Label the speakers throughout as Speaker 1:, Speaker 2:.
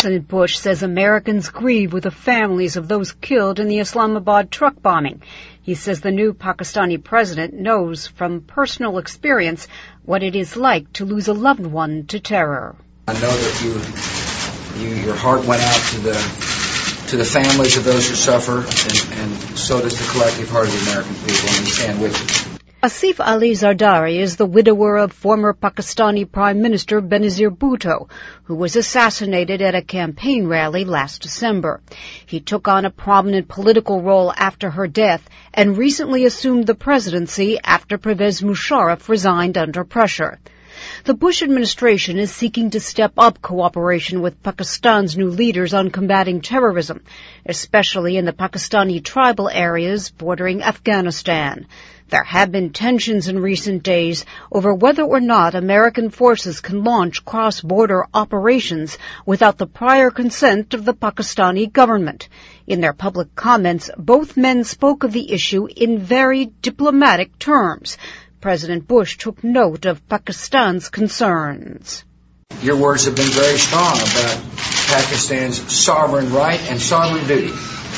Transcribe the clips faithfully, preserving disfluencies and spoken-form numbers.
Speaker 1: President Bush says Americans grieve with the families of those killed in the Islamabad truck bombing. He says the new Pakistani president knows from personal experience what it is like to lose a loved one to terror.
Speaker 2: I know that you, you your heart went out to the to the families of those who suffer, and, and so does the collective heart of the American people, and we stand with you.
Speaker 1: Asif Ali Zardari is the widower of former Pakistani Prime Minister Benazir Bhutto, who was assassinated at a campaign rally last December. He took on a prominent political role after her death and recently assumed the presidency after Pervez Musharraf resigned under pressure. The Bush administration is seeking to step up cooperation with Pakistan's new leaders on combating terrorism, especially in the Pakistani tribal areas bordering Afghanistan. There have been tensions in recent days over whether or not American forces can launch cross-border operations without the prior consent of the Pakistani government. In their public comments, both men spoke of the issue in very diplomatic terms. President Bush took note of Pakistan's concerns.
Speaker 2: Your words have been very strong about Pakistan's sovereign right and sovereign duty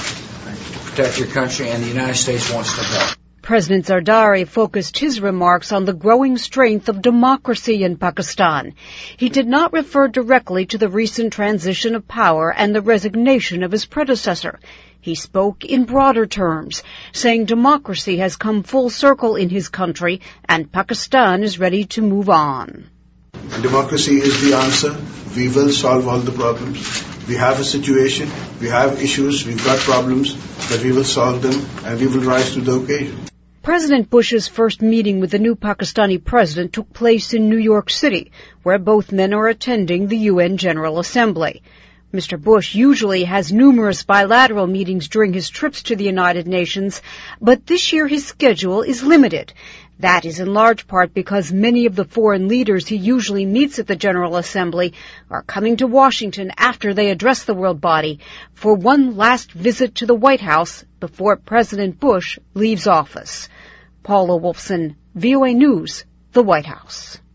Speaker 2: to protect your country, and the United States wants to help.
Speaker 1: President Zardari focused his remarks on the growing strength of democracy in Pakistan. He did not refer directly to the recent transition of power and the resignation of his predecessor. He spoke in broader terms, saying democracy has come full circle in his country and Pakistan is ready to move on.
Speaker 3: Democracy is the answer. We will solve all the problems. We have a situation, we have issues, we've got problems, but we will solve them and we will rise to the occasion.
Speaker 1: President Bush's first meeting with the new Pakistani president took place in New York City, where both men are attending the U N General Assembly. Mister Bush usually has numerous bilateral meetings during his trips to the United Nations, but this year his schedule is limited. That is in large part because many of the foreign leaders he usually meets at the General Assembly are coming to Washington after they address the world body for one last visit to the White House before President Bush leaves office. Paula Wolfson, V O A News, the White House.